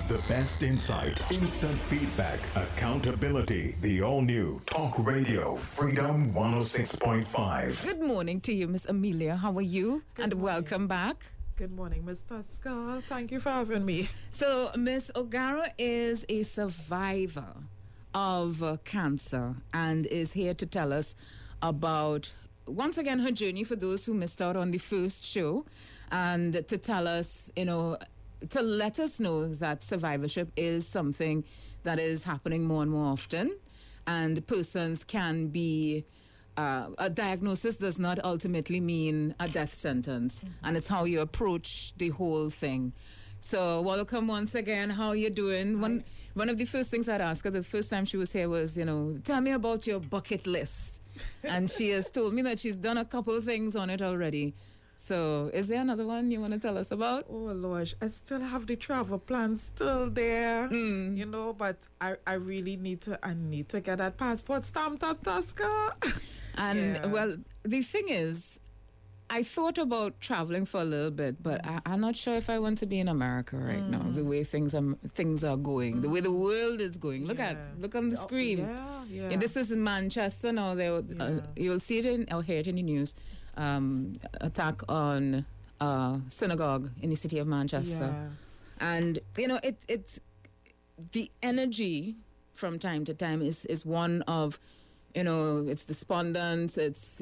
The best insight, instant feedback, accountability. The all-new Talk Radio Freedom 106.5. Good morning to you, Miss Amelia. How are you? Good morning. Welcome back. Good morning, Ms. Tosca. Thank you for having me. So, Miss O'Gara is a survivor of cancer and is here to tell us about, once again, her journey for those who missed out on the first show, and to tell us, to let us know that survivorship is something that is happening more and more often, and persons can be, a diagnosis does not ultimately mean a death sentence, and it's how you approach the whole thing. So welcome once again. How are you doing? One of the first things I'd ask her the first time she was here was, tell me about your bucket list. And she has told me that she's done a couple of things on it already. So, is there another one you want to tell us about? Oh, Lord, I still have the travel plans still there, but I really need to get that passport stamped up, Tosca. And, well, the thing is, I thought about traveling for a little bit, but I'm not sure if I want to be in America right now, the way things are going, the way the world is going. Look on the screen. Yeah. And this is in Manchester now. You'll see it or hear it in the news. Attack on synagogue in the city of Manchester. Yeah. And, it's the energy from time to time is one of, it's despondence, it's,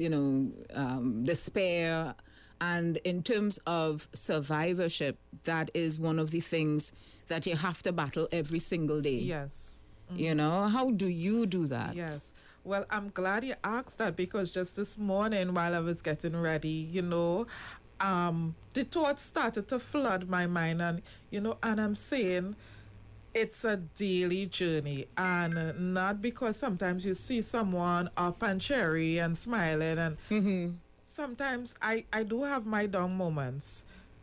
despair. And in terms of survivorship, that is one of the things that you have to battle every single day. Yes. How do you do that? Yes. Well, I'm glad you asked that, because just this morning while I was getting ready, the thoughts started to flood my mind, and, and I'm saying it's a daily journey, and not because sometimes you see someone up and cheery and smiling, and sometimes I do have my down moments,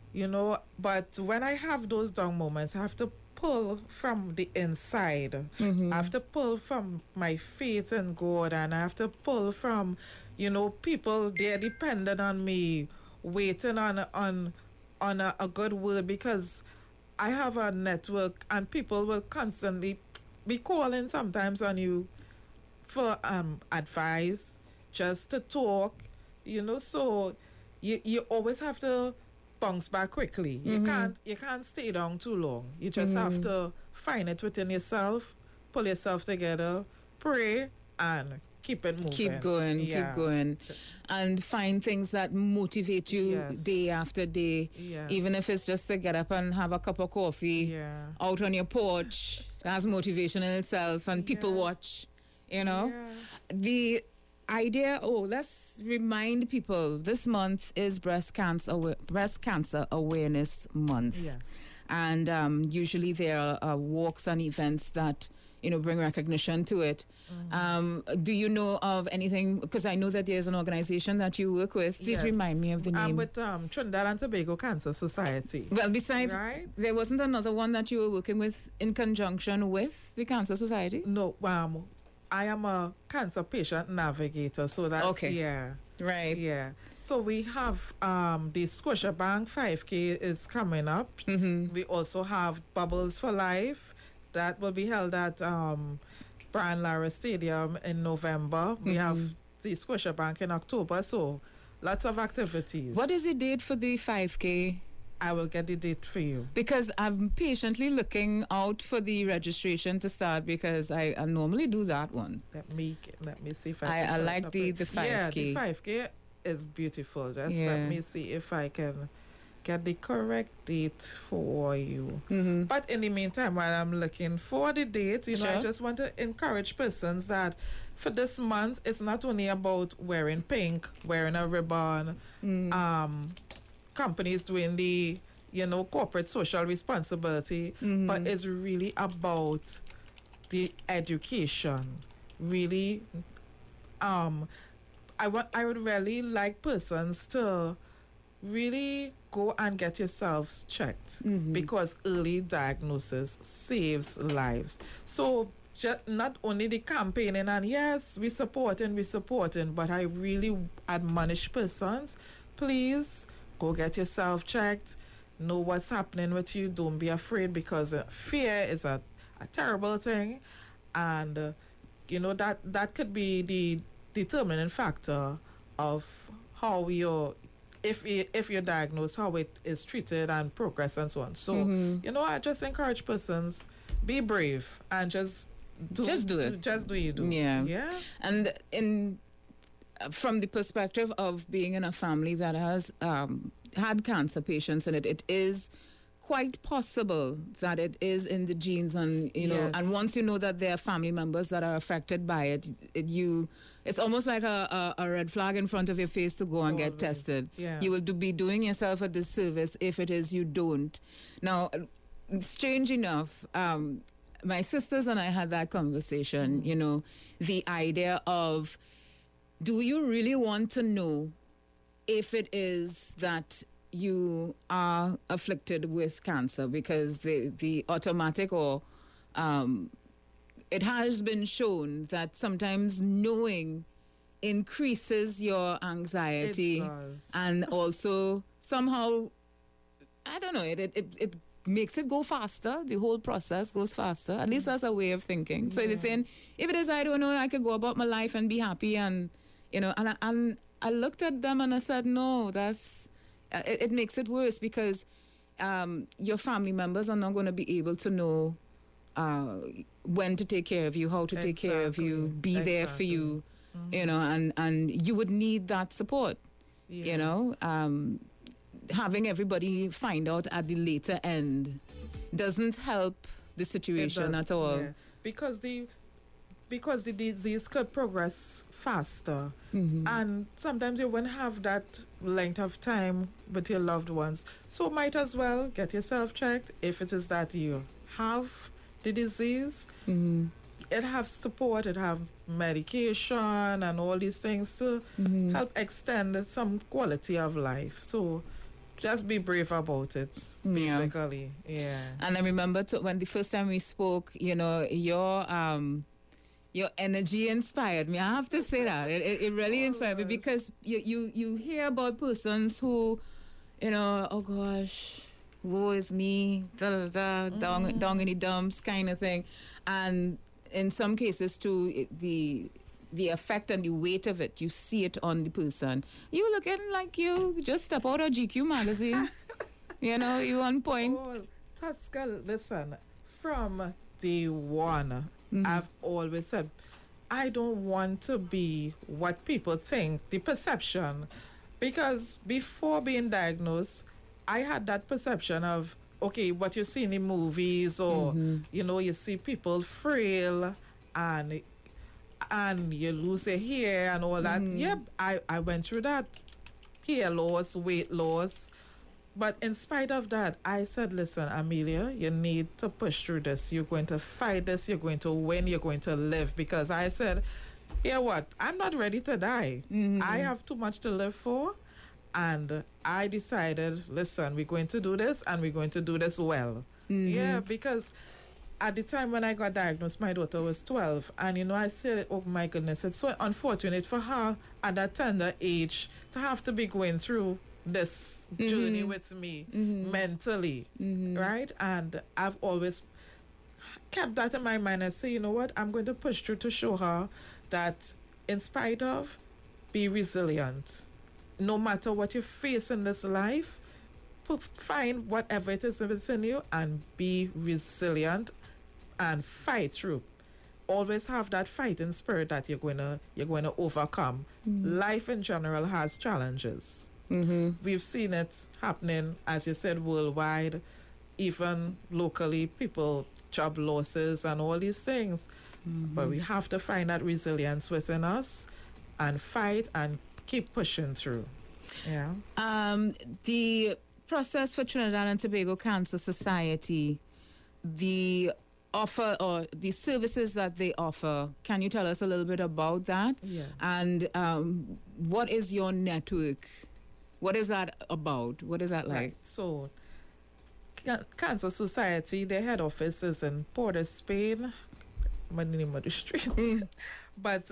but when I have those down moments, I have to pull from the inside. I have to pull from my faith in God, and I have to pull from, people, they're dependent on me, waiting on a good word, because I have a network and people will constantly be calling sometimes on you for advice, just to talk, so you always have to bounce back quickly. You can't stay down too long. You just have to find it within yourself, pull yourself together, pray, and keep it moving. Keep going. And find things that motivate you day after day. Yes. Even if it's just to get up and have a cup of coffee out on your porch. That's motivation in itself, and people watch, The idea, let's remind people, this month is Breast Cancer Awareness Month. Yes. And usually there are walks and events that, bring recognition to it. Do you know of anything? Because I know that there's an organization that you work with. Please remind me of the name. I'm with Trinidad and Tobago Cancer Society. Well, besides, there wasn't another one that you were working with in conjunction with the Cancer Society? No, I am a cancer patient navigator, so that's Right. Yeah. So we have the Scotiabank 5K is coming up. We also have Bubbles for Life that will be held at Brian Lara Stadium in November. We have the Scotiabank in October, so lots of activities. What is the date for the 5K? I will get the date for you. Because I'm patiently looking out for the registration to start, because I normally do that one. Let me see if I like the 5K. Yeah, the 5K is beautiful. Just let me see if I can get the correct date for you. But in the meantime, while I'm looking for the date, I just want to encourage persons that for this month, it's not only about wearing pink, wearing a ribbon, companies doing the, corporate social responsibility, but it's really about the education. Really, I would really like persons to really go and get yourselves checked, because early diagnosis saves lives. So just not only the campaigning, and yes, we're supporting, but I really admonish persons, please go get yourself checked. know what's happening with you. Don't be afraid, because fear is a terrible thing, and that could be the determining factor of how if you're diagnosed, how it is treated and progress and so on. So I just encourage persons, be brave and just do it. Just do you do. Yeah. And from the perspective of being in a family that has had cancer patients in it, it is quite possible that it is in the genes, and and once you know that there are family members that are affected by it, it's almost like a red flag in front of your face to go and get tested. You will be doing yourself a disservice if it is you don't. Now, strange enough, my sisters and I had that conversation, the idea of, do you really want to know if it is that you are afflicted with cancer? Because the automatic or it has been shown that sometimes knowing increases your anxiety. It does. And also somehow, I don't know, it makes it go faster. The whole process goes faster. At least that's a way of thinking. So they're saying, if it is, I don't know, I could go about my life and be happy, and and I looked at them and I said, no, it makes it worse, because your family members are not going to be able to know when to take care of you, how to take care of you, be there for you, and you would need that support, having everybody find out at the later end doesn't help the situation at all. Yeah. Because the disease could progress faster, and sometimes you won't have that length of time with your loved ones. So might as well get yourself checked. If it is that you have the disease, it have support, it have medication and all these things to help extend some quality of life. So just be brave about it, basically. Yeah. And I remember when the first time we spoke, your energy inspired me. I have to say that. It really inspired me, because you hear about persons who, oh gosh, woe is me, down in the dumps kind of thing. And in some cases too, the effect and the weight of it, you see it on the person. You looking like you just step out of GQ magazine. You on point. Oh, Tosca, listen, from day one, I've always said, I don't want to be what people think, the perception. Because before being diagnosed, I had that perception of, okay, what you see in the movies, or, you see people frail and you lose your hair and all that. Yep, I went through that. Hair loss, weight loss. But in spite of that, I said, listen, Amelia, you need to push through this. You're going to fight this. You're going to win. You're going to live. Because I said, what? I'm not ready to die. I have too much to live for. And I decided, listen, we're going to do this, and we're going to do this well. Yeah, because at the time when I got diagnosed, my daughter was 12. And, I said, oh, my goodness, it's so unfortunate for her at that tender age to have to be going through this journey with me mentally, right? And I've always kept that in my mind and say, you know what, I'm going to push through to show her that in spite of, be resilient. No matter what you face in this life, find whatever it is that's in you and be resilient and fight through. Always have that fighting spirit that you're going to overcome. Life in general has challenges. We've seen it happening, as you said, worldwide, even locally, people, job losses and all these things. But we have to find that resilience within us and fight and keep pushing through. Yeah. The process for Trinidad and Tobago Cancer Society, the offer or the services that they offer, can you tell us a little bit about that? Yeah. And what is your network? What is that about? What is that like? Right. So, Cancer Society, their head office is in Port of Spain, Manimadu Street. But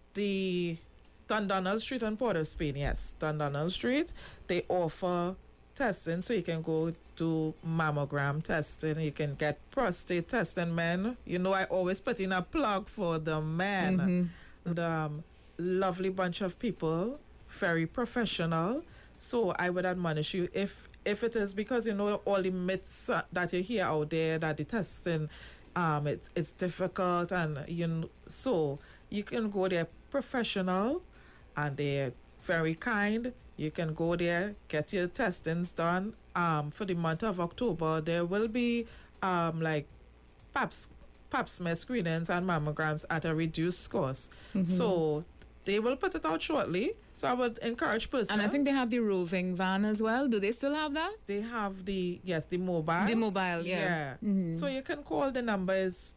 the Dundonald Street and Port of Spain, yes, Dundonald Street, they offer testing, so you can go do mammogram testing, you can get prostate testing. Men, you know, I always put in a plug for the men. And, lovely bunch of people, very professional. So I would admonish you, if it is, because you know all the myths that you hear out there, that the testing it's difficult, and so you can go there professional, and they're very kind. You can go there, get your testings done. For the month of October, there will be like pap smear screenings and mammograms at a reduced cost. So they will put it out shortly. So I would encourage persons. And I think they have the roving van as well. Do they still have that? They have the mobile. The mobile, yeah. So you can call, the number is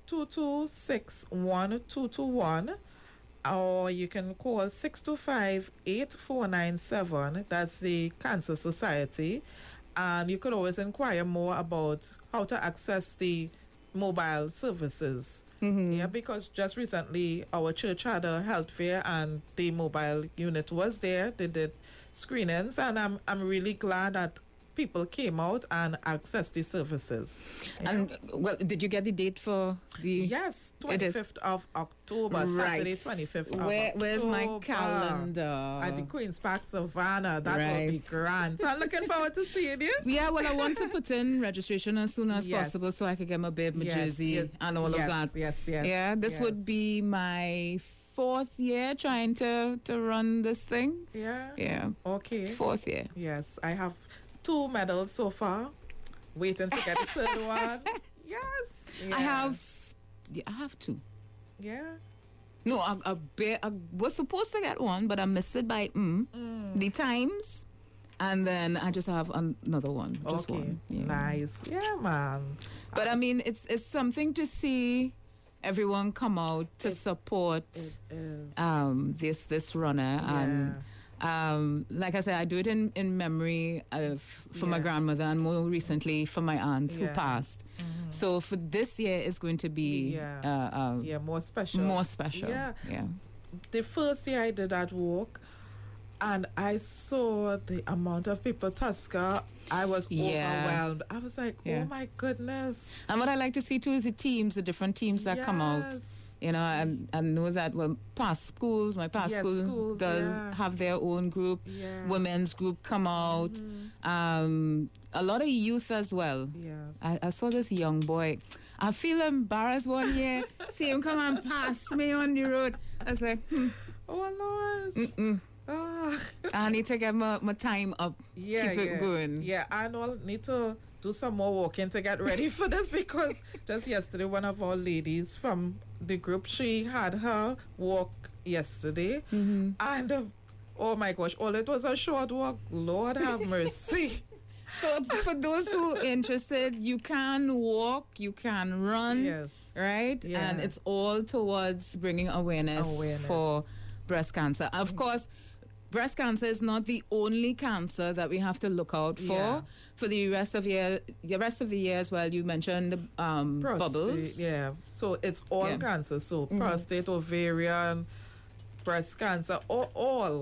2261-221, or you can call 625-8497. That's the Cancer Society. And you could always inquire more about how to access the mobile services. Yeah, because just recently our church had a health fair, and the mobile unit was there. They did screenings, and I'm really glad that people came out and accessed the services. And well, did you get the date for the? Yes, 25th of October, Saturday, 25th of October. Where's my calendar? At the Queen's Park Savannah. That will be grand. So I'm looking forward to seeing you. Yeah, well, I want to put in registration as soon as possible, so I can get my babe, my jersey, and all of that. Yes. Yeah, this would be my 4th year trying to run this thing. Yeah. Okay. 4th year. Yes, I have 2 medals so far, waiting to get the 3rd one. Yes. Yeah. I have 2. Yeah. No, I was supposed to get 1, but I missed it by the times, and then I just have another one. Just one. Yeah. Nice. Yeah, man. But I mean, it's something to see everyone come out to support this runner. And like I said, I do it in memory for my grandmother, and more recently for my aunt who passed. So for this year, it's going to be more special. More special. Yeah. The first year I did that walk, and I saw the amount of people, Tusker, I was overwhelmed. I was like, oh my goodness. And what I like to see too is the different teams that come out. You know, and know that, well, past schools, my past school does have their own group. Women's group come out. A lot of youth as well. I saw this young boy. I feel embarrassed one year. See him come and pass me on the road. I was like, oh, Lord. I need to get my time up. Keep it going. Yeah, I know I need to do some more walking to get ready for this, because just yesterday, one of our ladies from the group, she had her walk yesterday, and oh my gosh, all it was a short walk. Lord have mercy. So for those who are interested, you can walk, you can run, right? Yeah. And it's all towards bringing awareness for breast cancer. Of course, breast cancer is not the only cancer that we have to look out for. For the rest of the year as well, you mentioned the bubbles. Yeah. So it's all cancer. So prostate, ovarian, breast cancer, all.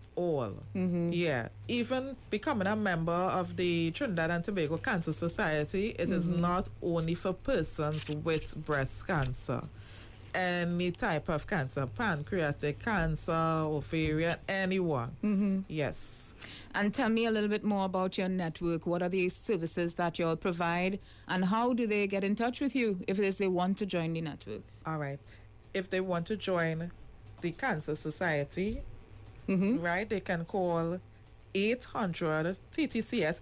Yeah. Even becoming a member of the Trinidad and Tobago Cancer Society, it is not only for persons with breast cancer. Any type of cancer, pancreatic cancer, ovarian, anyone. Yes. And tell me a little bit more about your network. What are the services that you all provide, and how do they get in touch with you if they want to join the network? All right. If they want to join the Cancer Society, right, they can call 800 TTCS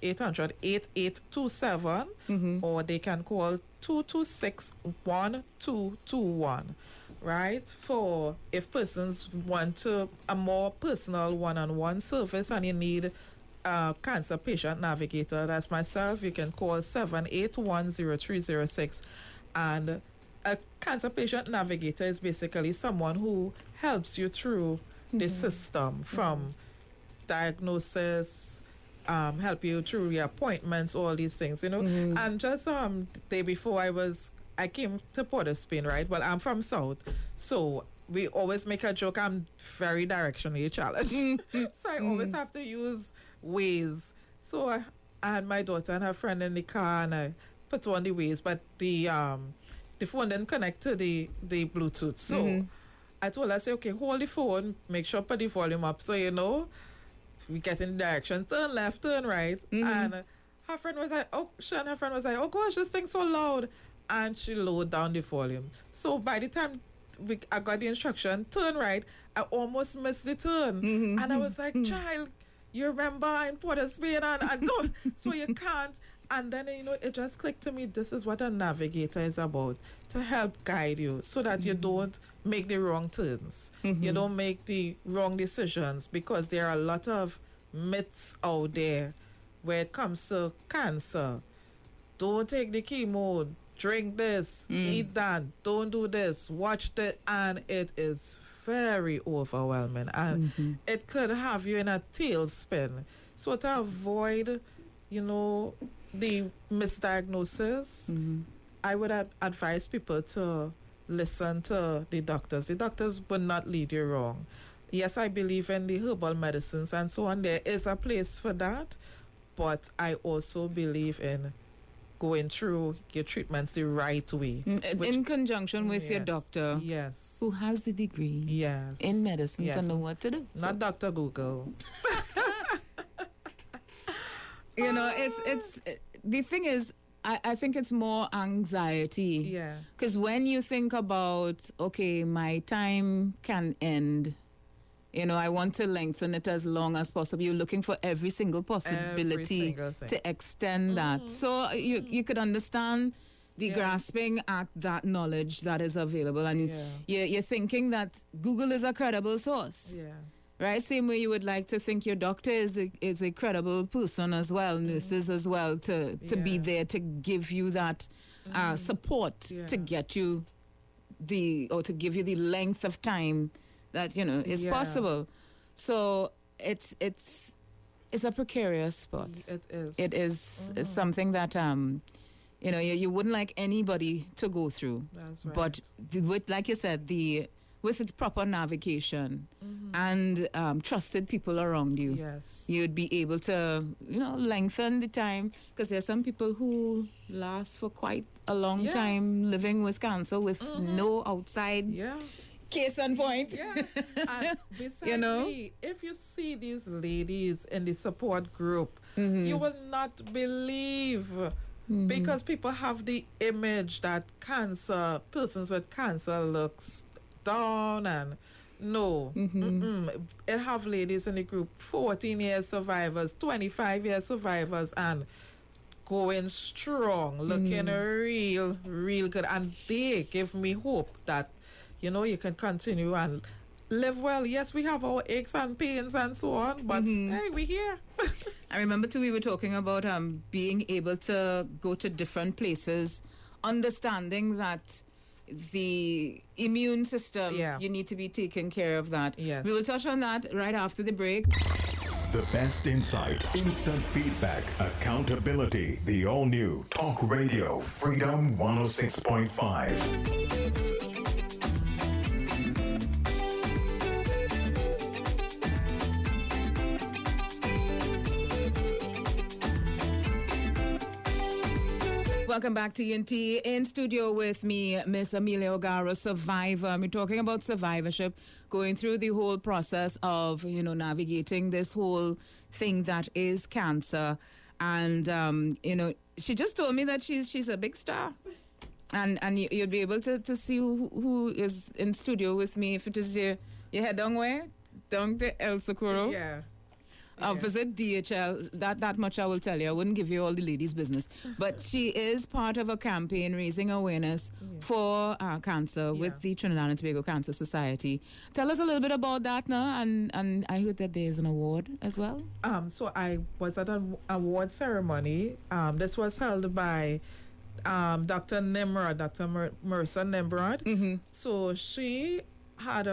800-8827, or they can call 226-1221, right? For if persons want a more personal one-on-one service, and you need a cancer patient navigator, that's myself, you can call 781-0306. And a cancer patient navigator is basically someone who helps you through the system, from diagnosis, help you through your appointments, all these things, you know. And just the day before I came to Port of Spain, right? Well, I'm from South, so we always make a joke, I'm very directionally challenged. So I always have to use Waze. So and my daughter and her friend in the car, and I put on the Waze, but the phone didn't connect to the Bluetooth. So I told her, say, okay, hold the phone, make sure put the volume up, so we get in the direction, turn left, turn right, and her friend was like, oh gosh, this thing's so loud, and she lowered down the volume. So by the time I got the instruction, turn right, I almost missed the turn, and I was like, child, you remember in Port of Spain, and don't, so you can't. And then, it just clicked to me, this is what a navigator is about, to help guide you so that you don't make the wrong turns. You don't make the wrong decisions, because there are a lot of myths out there when it comes to cancer. Don't take the chemo, drink this, eat that, don't do this, watch that, and it is very overwhelming. And it could have you in a tailspin. So to avoid, the misdiagnosis, I would advise people to listen to the doctors. The doctors will not lead you wrong. Yes, I believe in the herbal medicines and so on. There is a place for that. But I also believe in going through your treatments the right way. In conjunction with your doctor. Yes. Who has the degree. Yes. In medicine to know what to do. Not Dr. Google. It's the thing is, I think it's more anxiety. Yeah. Because when you think about, okay, my time can end, I want to lengthen it as long as possible. You're looking for every single possibility to extend that. So you could understand the grasping at that knowledge that is available. And you're thinking that Google is a credible source. Yeah. Right? Same way you would like to think your doctor is a credible person as well, nurses as well, to be there to give you that support to get you to give you the length of time that, is possible. So it's a precarious spot. It is. It is something that, you wouldn't like anybody to go through. That's right. But with, like you said, with the proper navigation and trusted people around you, you'd be able to, lengthen the time. Because there's some people who last for quite a long time living with cancer with no outside case in point. Yeah. And besides me, if you see these ladies in the support group, you will not believe. Because people have the image that persons with cancer looks down, and it have ladies in the group 14 years survivors, 25 years survivors, and going strong, looking real good, and they give me hope that you can continue and live well. Yes, we have our aches and pains and so on, but hey, we're here. I remember too, we were talking about being able to go to different places, understanding that the immune system, you need to be taking care of that. Yes. We will touch on that right after the break. The best insight, instant feedback, accountability. The all-new Talk Radio Freedom 106.5. Welcome back to ENT. In studio with me, Miss Amelia O'Gara, survivor. We're talking about survivorship, going through the whole process of, navigating this whole thing that is cancer. And, she just told me that she's a big star. And you'll be able to see who is in studio with me. If it is your head down where? Down to El Socorro. Yeah. Visit DHL. That much I will tell you. I wouldn't give you all the ladies' business. But she is part of a campaign raising awareness for cancer with the Trinidad and Tobago Cancer Society. Tell us a little bit about that now. And I heard that there is an award as well. So I was at an award ceremony. This was held by Dr. Nimrod, Dr. Mercer Nimrod. So she had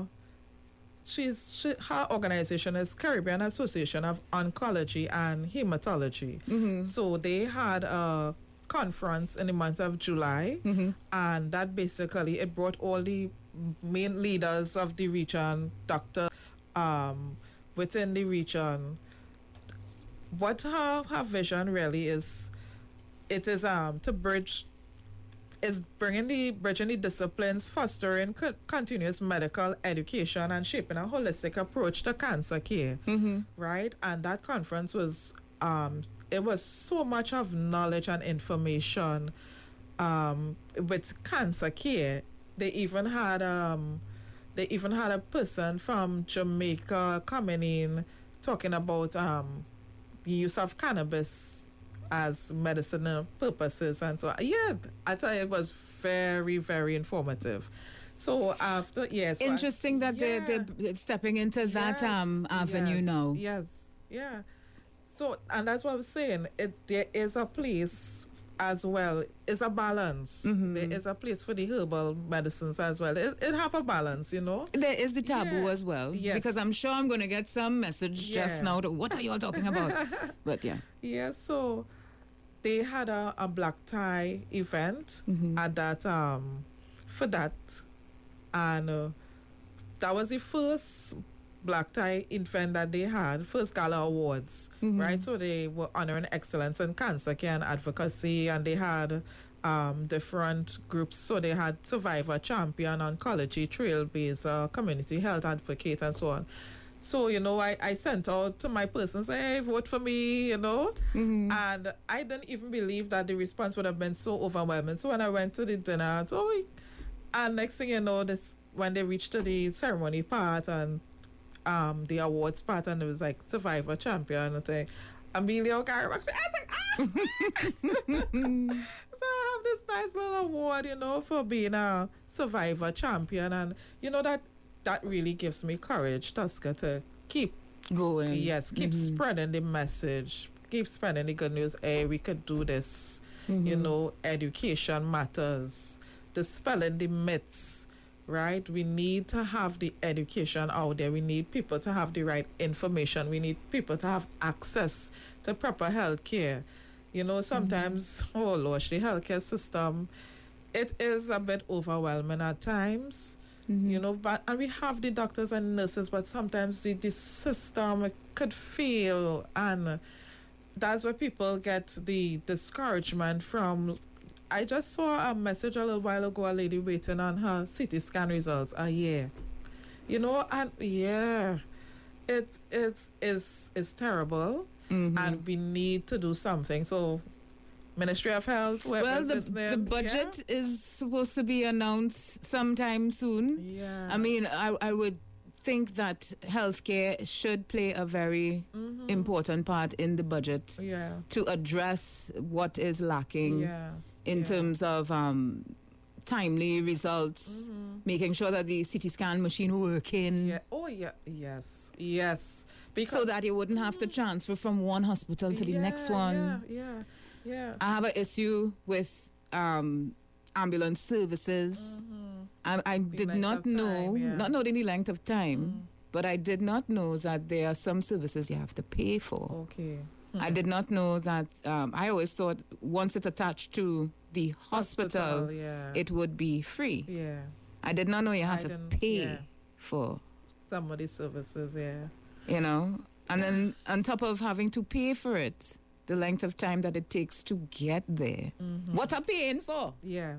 her organization is Caribbean Association of Oncology and Hematology. So they had a conference in the month of July, and that basically it brought all the main leaders of the region, within the region, what her vision really is, it is to bridging the disciplines, fostering continuous medical education, and shaping a holistic approach to cancer care. Right, and that conference was it was so much of knowledge and information with cancer care. They even had a person from Jamaica coming in talking about the use of cannabis as medicinal purposes and so on. Yeah, I tell you, it was very, very informative. So after, yes. Interesting that they're stepping into that avenue now. Yes, yeah. So, and that's what I was saying. There is a place as well. It's a balance. There is a place for the herbal medicines as well. It have a balance, you know. There is the taboo as well. Yes. Because I'm sure I'm going to get some message just now to, what are you all talking about? But yeah. Yeah, so they had a black tie event at that for that, and that was the first black tie event that they had, first gala awards, right? So they were honoring excellence in cancer care and advocacy, and they had different groups. So they had survivor, champion, oncology, trailblazer, community health advocate, and so on. So, you know, I sent out to my person, say, hey, vote for me, you know. And I didn't even believe that the response would have been so overwhelming. So when I went to the dinner, and next thing you know, when they reached to the ceremony part and the awards part, and it was like survivor, champion, and say, Amelia O'Gara. I was like, So I have this nice little award, you know, for being a survivor, champion, and you know that really gives me courage, Tosca, to keep going. Yes, keep spreading the message, keep spreading the good news. Hey, we could do this. You know, education matters. Dispelling the myths. Right? We need to have the education out there. We need people to have the right information. We need people to have access to proper health care. You know, sometimes, oh Lord, the healthcare system, it is a bit overwhelming at times. You know, and we have the doctors and nurses, but sometimes the system could fail, and that's where people get the discouragement from. I just saw a message a little while ago, a lady waiting on her CT scan results a year. You know, and yeah, it's terrible, and we need to do something. So, Ministry of Health, the budget is supposed to be announced sometime soon. Yeah. I mean, I would think that healthcare should play a very important part in the budget to address what is lacking in terms of timely results, making sure that the CT scan machine working. Yeah. Oh, yeah. Yes. Yes. Because so that you wouldn't have to transfer from one hospital to the next one. Yeah. I have an issue with ambulance services. I did not know, not knowing the length of time, but I did not know that there are some services you have to pay for. Okay. I did not know that. I always thought once it's attached to the hospital it would be free. Yeah. I did not know you had to pay for some of these services, you know, and then on top of having to pay for it, the length of time that it takes to get there. What are paying for? Yeah.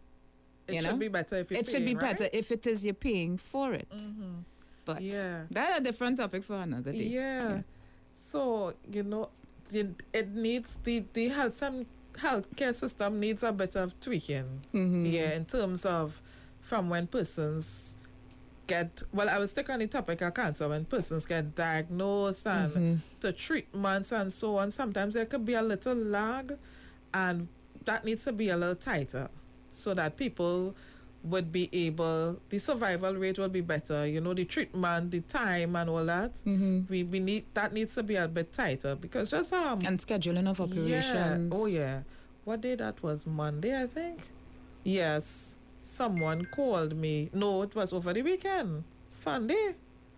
It should be better if it should be better if it is you're paying for it. But that's a different topic for another day. Yeah. So, you know, it needs the healthcare system needs a bit of tweaking. In terms of from when persons get, well, I was sticking on the topic of cancer, when persons get diagnosed and to treatments and so on, sometimes there could be a little lag, and that needs to be a little tighter so that people would be able, the survival rate will be better, you know, the treatment, the time and all that. We need, that needs to be a bit tighter, because just and scheduling of operations. What day that was? Monday, I think. Yes. Someone called me. No, it was over the weekend. Sunday.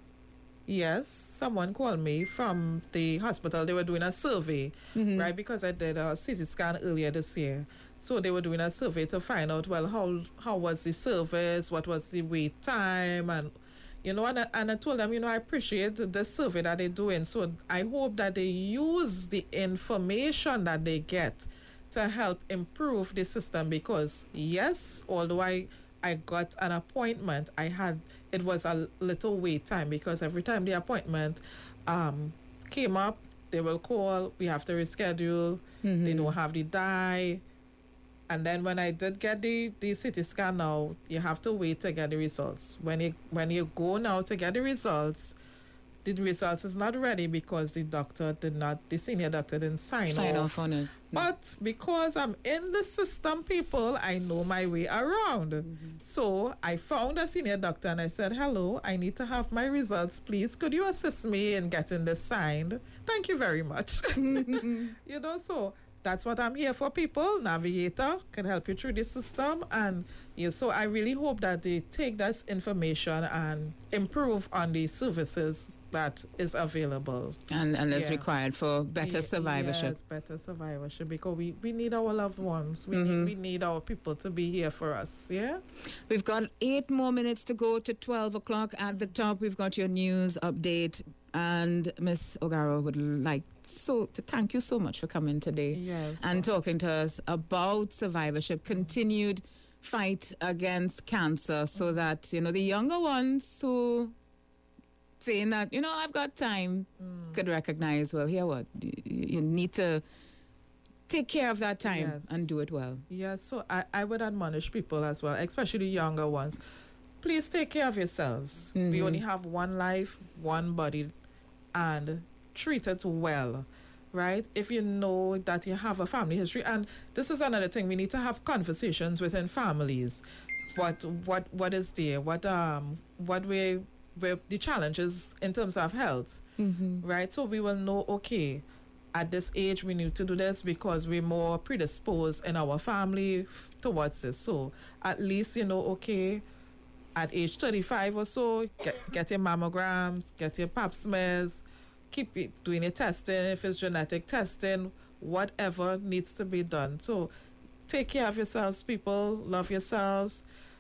Yes, someone called me from the hospital. They were doing a survey, right? Because I did a CT scan earlier this year. So they were doing a survey to find out, well, how was the service, what was the wait time, and, And I told them, I appreciate the survey that they're doing. So I hope that they use the information that they get to help improve the system, because yes, although I got an appointment, it was a little wait time, because every time the appointment came up, they will call, we have to reschedule, they don't have the dye. And then when I did get the CT scan now, you have to wait to get the results. When you go now to get the results is not ready because the senior doctor didn't sign off on it. But because I'm in the system, people, I know my way around. So I found a senior doctor and I said, hello, I need to have my results, please. Could you assist me in getting this signed? Thank you very much. So that's what I'm here for, people. Navigator can help you through the system. And so I really hope that they take this information and improve on the services that is available. And is required for better survivorship. Yes, better survivorship, because we need our loved ones. We need our people to be here for us, yeah? We've got 8 more minutes to go to 12 o'clock. At the top, we've got your news update. And Ms. Ogaro would like to thank you so much for coming today and talking to us about survivorship, continued fight against cancer, so that, the younger ones who saying that, I've got time, could recognize, well, here what, you need to take care of that time and do it well. Yes, so I would admonish people as well, especially younger ones. Please take care of yourselves. We only have one life, one body, and treat it well, right? If you know that you have a family history, and this is another thing, we need to have conversations within families. What is there? What were the challenges in terms of health, right? So we will know, okay, at this age we need to do this because we're more predisposed in our family towards this. So at least, okay, at age 35 or so, get your mammograms, get your pap smears, keep doing your testing, if it's genetic testing, whatever needs to be done. So take care of yourselves, people. Love yourselves.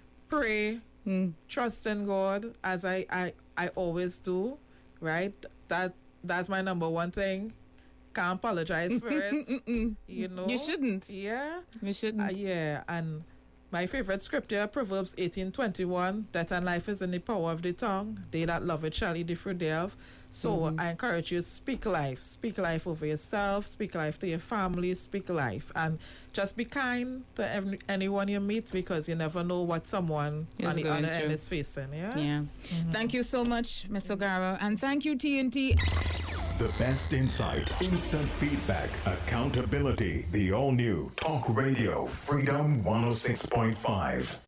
Pray. Trust in God, as I always do, right? That's my number one thing. Can't apologize for it. You shouldn't. Yeah. You shouldn't. And my favorite scripture, Proverbs 18:21, death and life is in the power of the tongue. They that love it shall eat the fruit thereof. So I encourage you, speak life. Speak life over yourself. Speak life to your family. Speak life. And just be kind to anyone you meet, because you never know what someone on the other end is facing. Yeah? Thank you so much, Ms. Ogaro. And thank you, TNT. The best insight, instant feedback, accountability. The all-new Talk Radio Freedom 106.5.